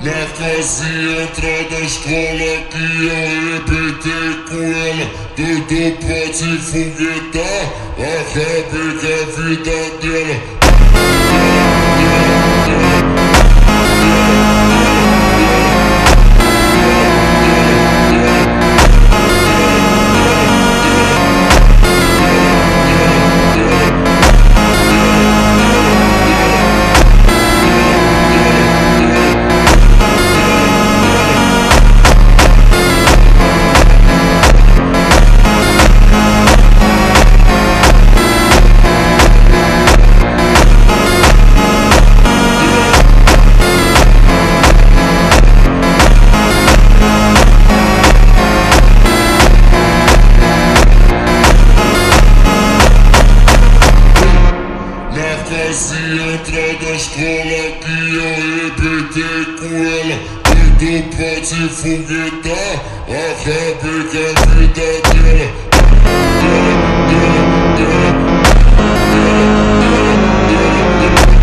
Na casinha entra da escola que eu arrebentei com ela. Tudo pode se foguetar, acabei com a vida dela. Entra da escola que eu arrebentei com ela. Tudo pode se foguetar, acabei com a vida dela.